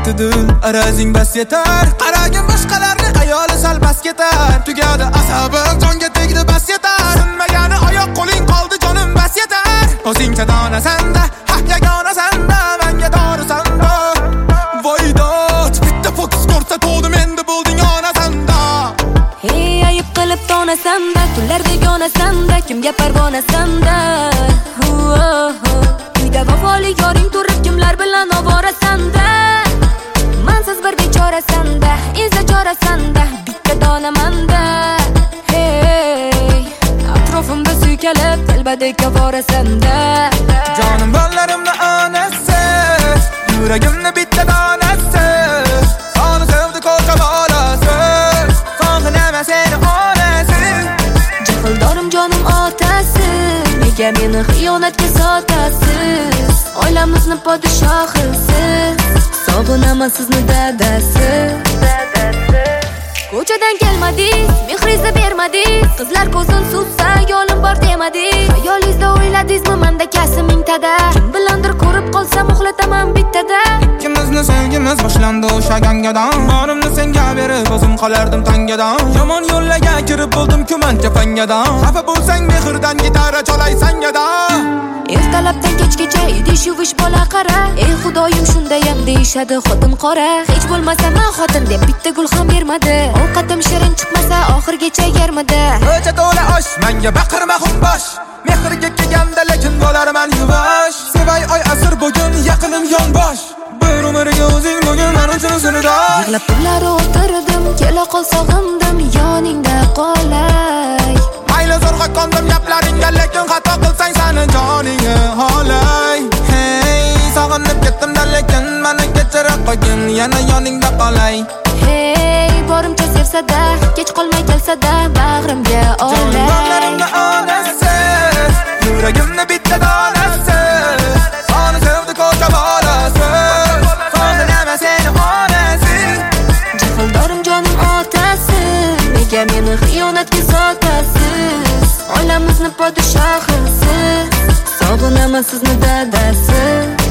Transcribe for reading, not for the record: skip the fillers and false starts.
yetti dil arazing bas yetar. Qaragin boshqalarni ayoli sal bas ketar. Tugadi asabim jonga tegdi bas yetar. Sinmagani oyoq qo'ling qoldi jonim bas yetar. O'zingcha donasanda ha yagona sanda menga dorisanda. Voydot bitta fokus ko'rsatdim endi bo'lding onasanda. Hey ayib qilib donasanda kunlardek onasanda kimga parvonasanda. Uyda vafoli yoring turib kimlar bilan ovorasanda. Mansiz bir bechorasanda izla chorasanda bitta donamanda. Hey atrofimda suykalib telbadek ovorasanda. Jonim bollarimni onasi yuragimni bitta donasi. Soni sevdi ko'cha bolasi sog'inama seni onasi. Jahildorim jonim otasi nega meni xiyonatga sotasiz? Oilamizni podshohisiz sog'inaman sizni dadasi. Ko'chadan kelmadingiz, mehringizni bermadingiz. Qizlar ko'zin sutsa yo'lim bor demadingiz. Xayolingizda o'yladingizmi menda kasi mingtada? Kim bilandir ko'rib qolsam uxlataman bittada. Ikkimizni sevgimiz boshlandi o'sha gangadan. Borimni senga berib o'zim qolardim tangadan. Yomon yo'llarga kirib bo'ldim kumancha fangadan. Xafa bo'lsang mehrdan gitara chalay sangadan. Ertalabdan kechgacha idish yuvish bola qara. Ey xudoyim shundayam deyishadi xotin qora. Hech bo'lmasa men xotin deb bitta gul ham bermadi. Ovqatim shirin chiqmasa oxirgacha yermidi. Ko'cha to'la osh menga baqirma xumbosh. Mehrga kelganda lekin bo'larman yuvosh. Sevay oy asr bugun yaqinim yonbosh. Bir umrga o'zing bugun men uchun sirdosh. Yig'lab tunlar o'tirdim kela qol sog'indim yoningda qolay. Mayli zo'rg'a qondim gaplaringga lekin xato qilsang seni joningga holay. Hey sog'inib ketdim-da lekin meni kechirib qo'ygin yana yoningda qolay. Hey borimcha sevsa-da kech qolmay kelsa-da bag'rimga olay. Jonlarimni onasi yuragimni bitta donasi. Soni sevdi ko'cha bolasi sog'inama seni onasi. Jahildorim jonim otasi nega meni xiyonatga sotasiz? Oilamizni podshohisiz sog'inaman sizni dadasi.